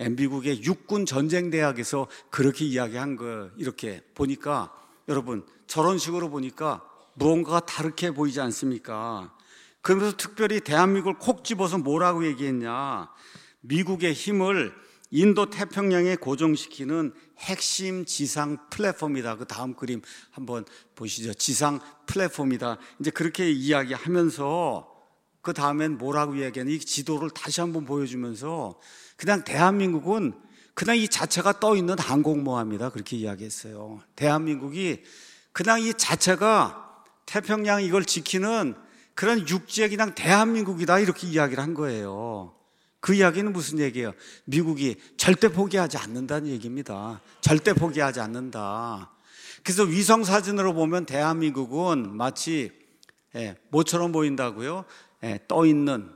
미국의 육군 전쟁대학에서 그렇게 이야기한 거, 이렇게 보니까 여러분 저런 식으로 보니까 무언가가 다르게 보이지 않습니까? 그러면서 특별히 대한민국을 콕 집어서 뭐라고 얘기했냐? 미국의 힘을 인도 태평양에 고정시키는 핵심 지상 플랫폼이다. 그 다음 그림 한번 보시죠. 지상 플랫폼이다. 이제 그렇게 이야기하면서 그 다음엔 뭐라고 이야기하냐? 이 지도를 다시 한번 보여주면서 그냥 대한민국은 그냥 이 자체가 떠 있는 항공모함이다. 그렇게 이야기했어요. 대한민국이 그냥 이 자체가 태평양 이걸 지키는 그런 육지의 그냥 대한민국이다. 이렇게 이야기를 한 거예요. 그 이야기는 무슨 얘기예요? 미국이 절대 포기하지 않는다는 얘기입니다. 절대 포기하지 않는다. 그래서 위성 사진으로 보면 대한민국은 마치 뭐처럼 보인다고요? 떠 있는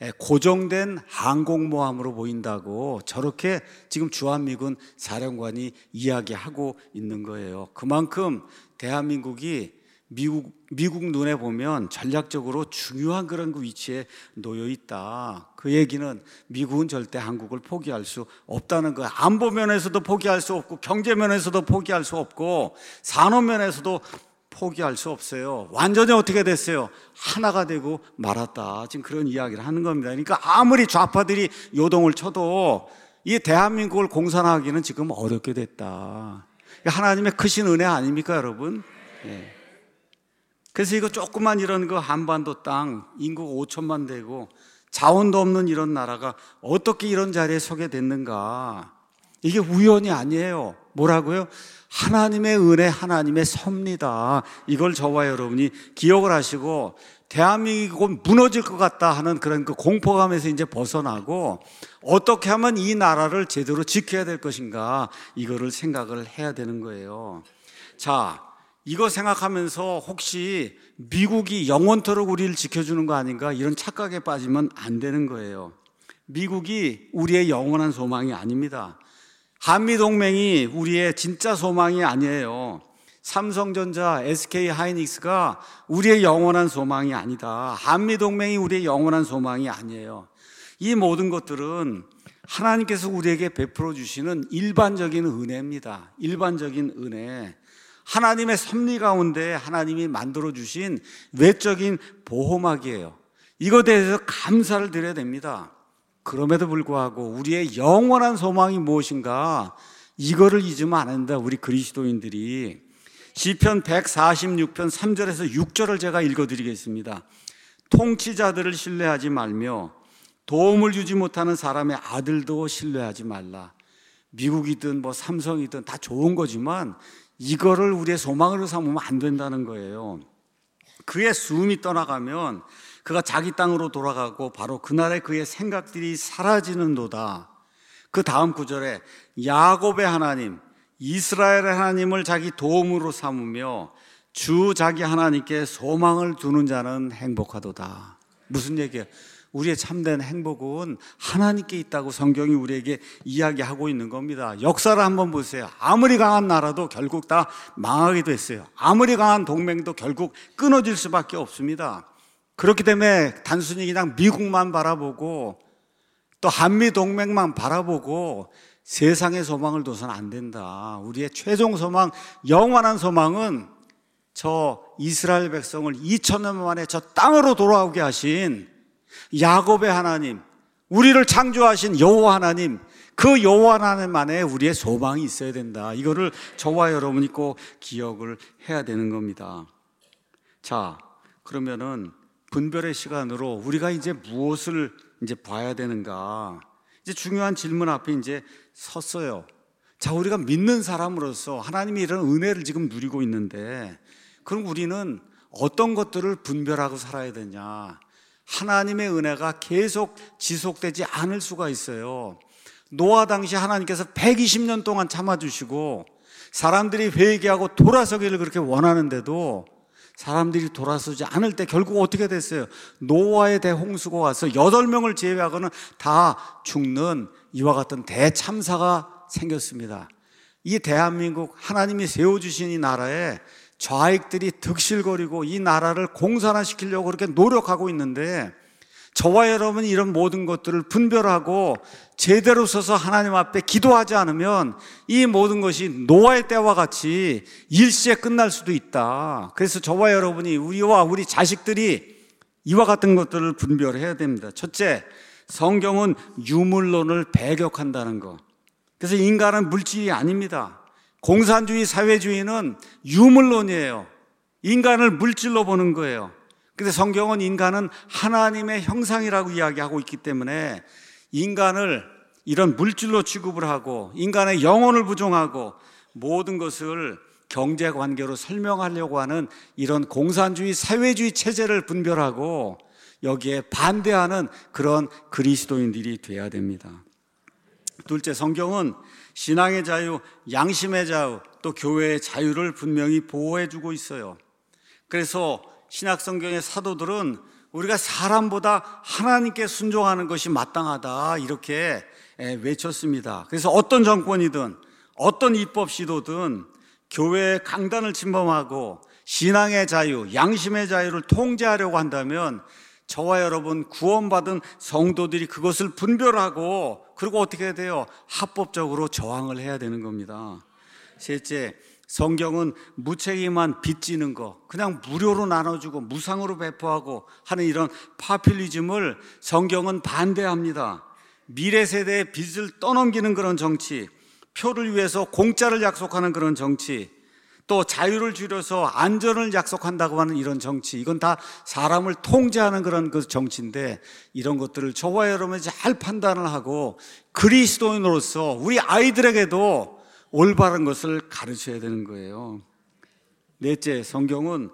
고정된 항공모함으로 보인다고, 저렇게 지금 주한미군 사령관이 이야기하고 있는 거예요. 그만큼 대한민국이 미국, 미국 눈에 보면 전략적으로 중요한 그런 그 위치에 놓여 있다. 그 얘기는 미국은 절대 한국을 포기할 수 없다는 거야. 안보 면에서도 포기할 수 없고, 경제 면에서도 포기할 수 없고, 산업 면에서도 포기할 수 없어요. 완전히 어떻게 됐어요? 하나가 되고 말았다. 지금 그런 이야기를 하는 겁니다. 그러니까 아무리 좌파들이 요동을 쳐도 이 대한민국을 공산하기는 지금 어렵게 됐다. 하나님의 크신 은혜 아닙니까, 여러분? 예. 그래서 이거 조그만 이런 그 한반도 땅, 인구가 오천만 되고 자원도 없는 이런 나라가 어떻게 이런 자리에 서게 됐는가? 이게 우연이 아니에요. 뭐라고요? 하나님의 은혜, 하나님의 섭니다. 이걸 저와 여러분이 기억을 하시고, 대한민국은 무너질 것 같다 하는 그런 그 공포감에서 이제 벗어나고, 어떻게 하면 이 나라를 제대로 지켜야 될 것인가, 이거를 생각을 해야 되는 거예요. 자, 이거 생각하면서 혹시 미국이 영원토록 우리를 지켜주는 거 아닌가, 이런 착각에 빠지면 안 되는 거예요. 미국이 우리의 영원한 소망이 아닙니다. 한미동맹이 우리의 진짜 소망이 아니에요. 삼성전자, 에스케이하이닉스가 우리의 영원한 소망이 아니다. 한미동맹이 우리의 영원한 소망이 아니에요. 이 모든 것들은 하나님께서 우리에게 베풀어 주시는 일반적인 은혜입니다. 일반적인 은혜. 하나님의 섭리 가운데 하나님이 만들어 주신 외적인 보호막이에요. 이것에 대해서 감사를 드려야 됩니다. 그럼에도 불구하고 우리의 영원한 소망이 무엇인가, 이거를 잊으면 안 된다, 우리 그리스도인들이. 시편 백사십육 편 삼 절에서 육 절을 제가 읽어드리겠습니다. 통치자들을 신뢰하지 말며 도움을 주지 못하는 사람의 아들도 신뢰하지 말라. 미국이든 뭐 삼성이든 다 좋은 거지만 이거를 우리의 소망으로 삼으면 안 된다는 거예요. 그의 숨이 떠나가면 그가 자기 땅으로 돌아가고 바로 그날에 그의 생각들이 사라지는도다. 그 다음 구절에 야곱의 하나님, 이스라엘의 하나님을 자기 도움으로 삼으며 주 자기 하나님께 소망을 두는 자는 행복하도다. 무슨 얘기예요? 우리의 참된 행복은 하나님께 있다고 성경이 우리에게 이야기하고 있는 겁니다. 역사를 한번 보세요. 아무리 강한 나라도 결국 다 망하게 됐어요. 아무리 강한 동맹도 결국 끊어질 수밖에 없습니다. 그렇기 때문에 단순히 그냥 미국만 바라보고 또 한미동맹만 바라보고 세상의 소망을 둬서는 안 된다. 우리의 최종 소망, 영원한 소망은 저 이스라엘 백성을 이천 년 만에 저 땅으로 돌아오게 하신 야곱의 하나님, 우리를 창조하신 여호와 하나님, 그 여호와 하나님 안에 우리의 소망이 있어야 된다. 이거를 저와 여러분이 꼭 기억을 해야 되는 겁니다. 자, 그러면은 분별의 시간으로 우리가 이제 무엇을 이제 봐야 되는가? 이제 중요한 질문 앞에 이제 섰어요. 자, 우리가 믿는 사람으로서 하나님이 이런 은혜를 지금 누리고 있는데, 그럼 우리는 어떤 것들을 분별하고 살아야 되냐? 하나님의 은혜가 계속 지속되지 않을 수가 있어요. 노아 당시 하나님께서 백이십 년 동안 참아주시고 사람들이 회개하고 돌아서기를 그렇게 원하는데도 사람들이 돌아서지 않을 때 결국 어떻게 됐어요? 노아의 대홍수가 와서 여덟 명을 제외하고는 다 죽는 이와 같은 대참사가 생겼습니다. 이 대한민국 하나님이 세워주신 이 나라에 좌익들이 득실거리고 이 나라를 공산화시키려고 그렇게 노력하고 있는데, 저와 여러분이 이런 모든 것들을 분별하고 제대로 서서 하나님 앞에 기도하지 않으면 이 모든 것이 노아의 때와 같이 일시에 끝날 수도 있다. 그래서 저와 여러분이, 우리와 우리 자식들이 이와 같은 것들을 분별해야 됩니다. 첫째, 성경은 유물론을 배격한다는 것. 그래서 인간은 물질이 아닙니다. 공산주의, 사회주의는 유물론이에요. 인간을 물질로 보는 거예요. 근데 성경은 인간은 하나님의 형상이라고 이야기하고 있기 때문에 인간을 이런 물질로 취급을 하고 인간의 영혼을 부정하고 모든 것을 경제관계로 설명하려고 하는 이런 공산주의, 사회주의 체제를 분별하고 여기에 반대하는 그런 그리스도인들이 돼야 됩니다. 둘째, 성경은 신앙의 자유, 양심의 자유, 또 교회의 자유를 분명히 보호해주고 있어요. 그래서 신약성경의 사도들은 우리가 사람보다 하나님께 순종하는 것이 마땅하다, 이렇게 외쳤습니다. 그래서 어떤 정권이든 어떤 입법 시도든 교회의 강단을 침범하고 신앙의 자유, 양심의 자유를 통제하려고 한다면 저와 여러분 구원받은 성도들이 그것을 분별하고 그리고 어떻게 해야 돼요? 합법적으로 저항을 해야 되는 겁니다. 셋째, 성경은 무책임한 빚지는 거, 그냥 무료로 나눠주고 무상으로 배포하고 하는 이런 파퓰리즘을 성경은 반대합니다. 미래 세대의 빚을 떠넘기는 그런 정치, 표를 위해서 공짜를 약속하는 그런 정치, 또 자유를 줄여서 안전을 약속한다고 하는 이런 정치, 이건 다 사람을 통제하는 그런 그 정치인데 이런 것들을 저와 여러분이 잘 판단을 하고 그리스도인으로서 우리 아이들에게도 올바른 것을 가르쳐야 되는 거예요. 넷째, 성경은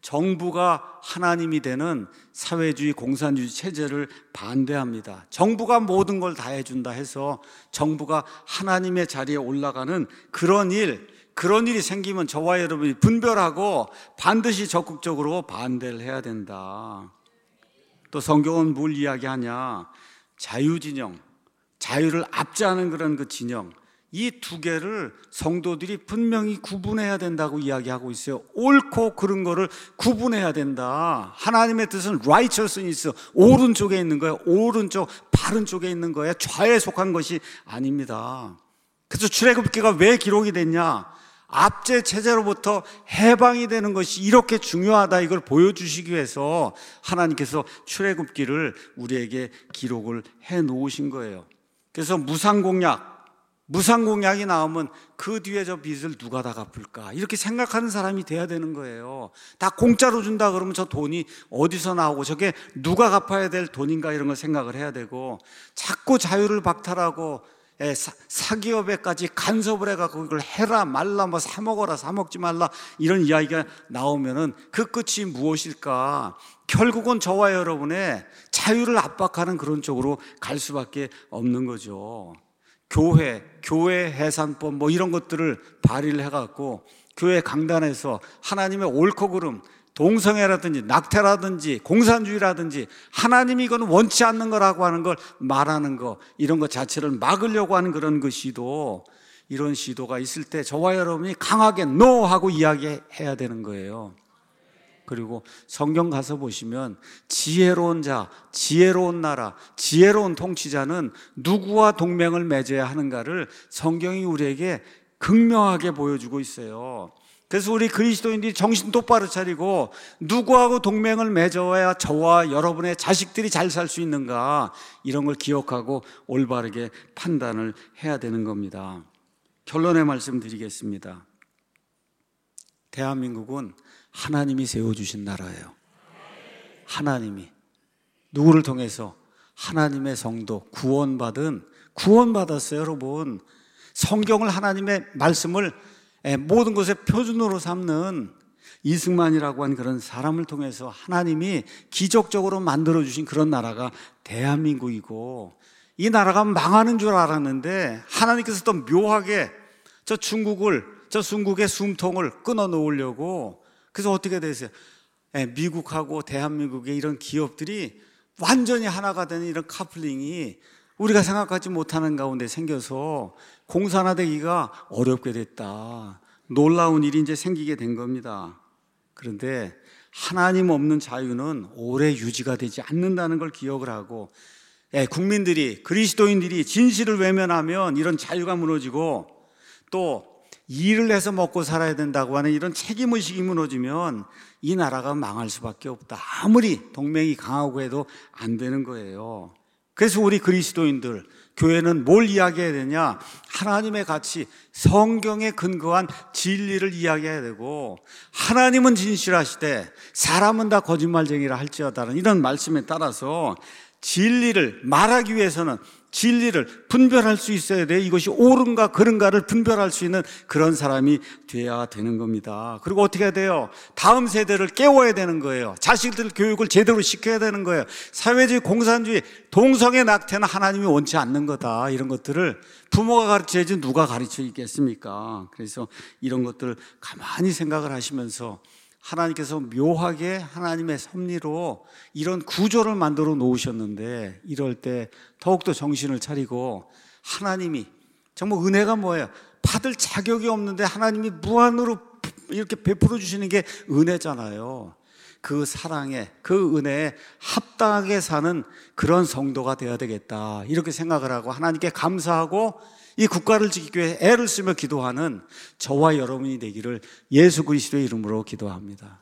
정부가 하나님이 되는 사회주의 공산주의 체제를 반대합니다. 정부가 모든 걸 다 해준다 해서 정부가 하나님의 자리에 올라가는 그런 일, 그런 일이 생기면 저와 여러분이 분별하고 반드시 적극적으로 반대를 해야 된다. 또 성경은 뭘 이야기하냐? 자유진영, 자유를 압제하는 그런 그 진영, 이 두 개를 성도들이 분명히 구분해야 된다고 이야기하고 있어요. 옳고 그른 거를 구분해야 된다. 하나님의 뜻은 righteousness, 오른쪽에 있는 거예요. 오른쪽, 바른 쪽에 있는 거예요. 좌에 속한 것이 아닙니다. 그래서 출애굽기가 왜 기록이 됐냐? 압제 체제로부터 해방이 되는 것이 이렇게 중요하다, 이걸 보여주시기 위해서 하나님께서 출애굽기를 우리에게 기록을 해 놓으신 거예요. 그래서 무상공약, 무상공약이 나오면 그 뒤에 저 빚을 누가 다 갚을까, 이렇게 생각하는 사람이 돼야 되는 거예요. 다 공짜로 준다 그러면 저 돈이 어디서 나오고 저게 누가 갚아야 될 돈인가, 이런 걸 생각을 해야 되고, 자꾸 자유를 박탈하고 사, 사기업에까지 간섭을 해갖고 이걸 해라 말라, 뭐 사 먹어라 사 먹지 말라, 이런 이야기가 나오면은 그 끝이 무엇일까? 결국은 저와 여러분의 자유를 압박하는 그런 쪽으로 갈 수밖에 없는 거죠. 교회, 교회 해산법 뭐 이런 것들을 발의를 해갖고 교회 강단에서 하나님의 옳고 그름, 동성애라든지 낙태라든지 공산주의라든지 하나님이 이건 원치 않는 거라고 하는 걸 말하는 거, 이런 것 자체를 막으려고 하는 그런 그 시도, 이런 시도가 있을 때 저와 여러분이 강하게 NO 하고 이야기해야 되는 거예요. 그리고 성경 가서 보시면 지혜로운 자, 지혜로운 나라, 지혜로운 통치자는 누구와 동맹을 맺어야 하는가를 성경이 우리에게 극명하게 보여주고 있어요. 그래서 우리 그리스도인들이 정신 똑바로 차리고 누구하고 동맹을 맺어야 저와 여러분의 자식들이 잘 살 수 있는가, 이런 걸 기억하고 올바르게 판단을 해야 되는 겁니다. 결론의 말씀 드리겠습니다. 대한민국은 하나님이 세워주신 나라예요. 하나님이 누구를 통해서? 하나님의 성도, 구원받은, 구원받았어요. 여러분, 성경을, 하나님의 말씀을 모든 것의 표준으로 삼는 이승만이라고 한 그런 사람을 통해서 하나님이 기적적으로 만들어주신 그런 나라가 대한민국이고, 이 나라가 망하는 줄 알았는데 하나님께서 또 묘하게 저 중국을, 저 중국의 숨통을 끊어 놓으려고, 그래서 어떻게 되세요? 미국하고 대한민국의 이런 기업들이 완전히 하나가 되는 이런 카플링이 우리가 생각하지 못하는 가운데 생겨서 공산화되기가 어렵게 됐다. 놀라운 일이 이제 생기게 된 겁니다. 그런데 하나님 없는 자유는 오래 유지가 되지 않는다는 걸 기억을 하고, 국민들이, 그리스도인들이 진실을 외면하면 이런 자유가 무너지고, 또 일을 해서 먹고 살아야 된다고 하는 이런 책임의식이 무너지면 이 나라가 망할 수밖에 없다. 아무리 동맹이 강하고 해도 안 되는 거예요. 그래서 우리 그리스도인들, 교회는 뭘 이야기해야 되냐? 하나님의 가치, 성경에 근거한 진리를 이야기해야 되고, 하나님은 진실하시되 사람은 다 거짓말쟁이라 할지어다라는 이런 말씀에 따라서 진리를 말하기 위해서는 진리를 분별할 수 있어야 돼. 이것이 옳은가 그른가를 분별할 수 있는 그런 사람이 돼야 되는 겁니다. 그리고 어떻게 해야 돼요? 다음 세대를 깨워야 되는 거예요. 자식들 교육을 제대로 시켜야 되는 거예요. 사회주의, 공산주의, 동성애 낙태는 하나님이 원치 않는 거다. 이런 것들을 부모가 가르쳐야지 누가 가르쳐 있겠습니까? 그래서 이런 것들을 가만히 생각을 하시면서 하나님께서 묘하게 하나님의 섭리로 이런 구조를 만들어 놓으셨는데, 이럴 때 더욱더 정신을 차리고, 하나님이 정말 은혜가 뭐예요? 받을 자격이 없는데 하나님이 무한으로 이렇게 베풀어 주시는 게 은혜잖아요. 그 사랑에, 그 은혜에 합당하게 사는 그런 성도가 되어야 되겠다, 이렇게 생각을 하고 하나님께 감사하고 이 국가를 지키기 위해 애를 쓰며 기도하는 저와 여러분이 되기를 예수 그리스도의 이름으로 기도합니다.